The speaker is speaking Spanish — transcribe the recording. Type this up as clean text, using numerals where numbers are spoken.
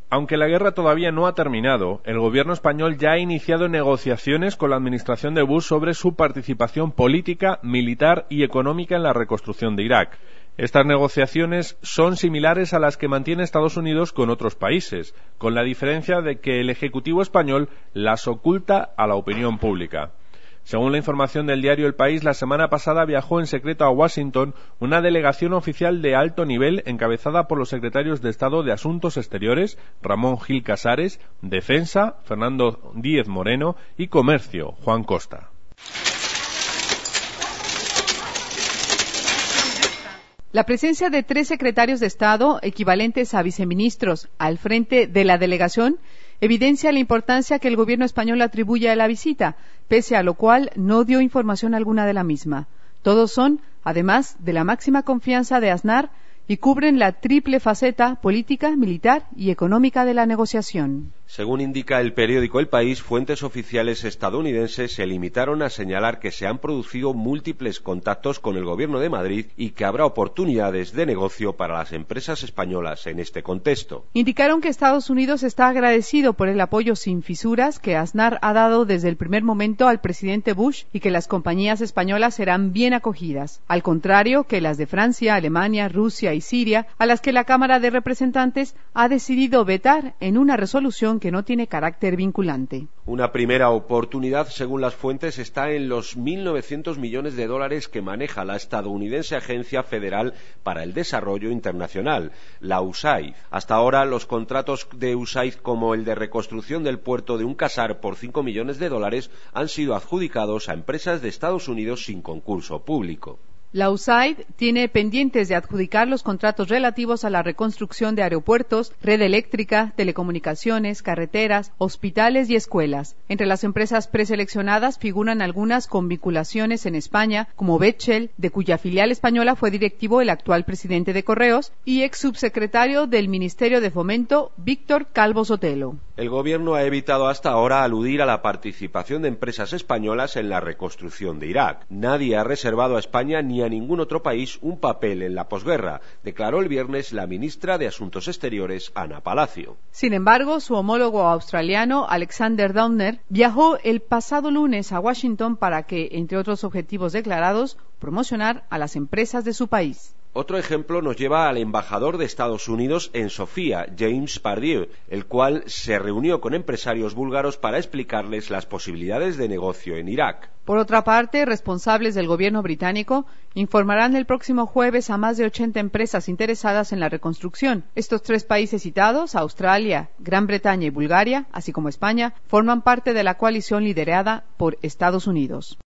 Aunque la guerra todavía no ha terminado, el gobierno español ya ha iniciado negociaciones con la administración de Bush sobre su participación política, militar y económica en la reconstrucción de Irak. Estas negociaciones son similares a las que mantiene Estados Unidos con otros países, con la diferencia de que el Ejecutivo español las oculta a la opinión pública. Según la información del diario El País, la semana pasada viajó en secreto a Washington una delegación oficial de alto nivel encabezada por los secretarios de Estado de Asuntos Exteriores, Ramón Gil Casares, Defensa, Fernando Díez Moreno y Comercio, Juan Costa. La presencia de 3 secretarios de Estado, equivalentes a viceministros, al frente de la delegación, evidencia la importancia que el gobierno español atribuye a la visita, pese a lo cual no dio información alguna de la misma. Todos son, además, de la máxima confianza de Aznar y cubren la triple faceta política, militar y económica de la negociación. Según indica el periódico El País, fuentes oficiales estadounidenses se limitaron a señalar que se han producido múltiples contactos con el gobierno de Madrid y que habrá oportunidades de negocio para las empresas españolas en este contexto. Indicaron que Estados Unidos está agradecido por el apoyo sin fisuras que Aznar ha dado desde el primer momento al presidente Bush y que las compañías españolas serán bien acogidas, al contrario que las de Francia, Alemania, Rusia y Siria, a las que la Cámara de Representantes ha decidido vetar en una resolución que no tiene carácter vinculante. Una primera oportunidad, según las fuentes, está en los 1.900 millones de dólares que maneja la estadounidense Agencia Federal para el Desarrollo Internacional, la USAID. Hasta ahora, los contratos de USAID, como el de reconstrucción del puerto de Un Casar por 5 millones de dólares, han sido adjudicados a empresas de Estados Unidos sin concurso público. La USAID tiene pendientes de adjudicar los contratos relativos a la reconstrucción de aeropuertos, red eléctrica, telecomunicaciones, carreteras, hospitales y escuelas. Entre las empresas preseleccionadas figuran algunas con vinculaciones en España, como Bechtel, de cuya filial española fue directivo el actual presidente de Correos y ex subsecretario del Ministerio de Fomento, Víctor Calvo Sotelo. El gobierno ha evitado hasta ahora aludir a la participación de empresas españolas en la reconstrucción de Irak. Nadie ha reservado a España ni a ningún otro país un papel en la posguerra, declaró el viernes la ministra de Asuntos Exteriores, Ana Palacio. Sin embargo, su homólogo australiano, Alexander Downer, viajó el pasado lunes a Washington para que, entre otros objetivos declarados, promocionar a las empresas de su país. Otro ejemplo nos lleva al embajador de Estados Unidos en Sofía, James Pardue, el cual se reunió con empresarios búlgaros para explicarles las posibilidades de negocio en Irak. Por otra parte, responsables del gobierno británico informarán el próximo jueves a más de 80 empresas interesadas en la reconstrucción. Estos 3 países citados, Australia, Gran Bretaña y Bulgaria, así como España, forman parte de la coalición liderada por Estados Unidos.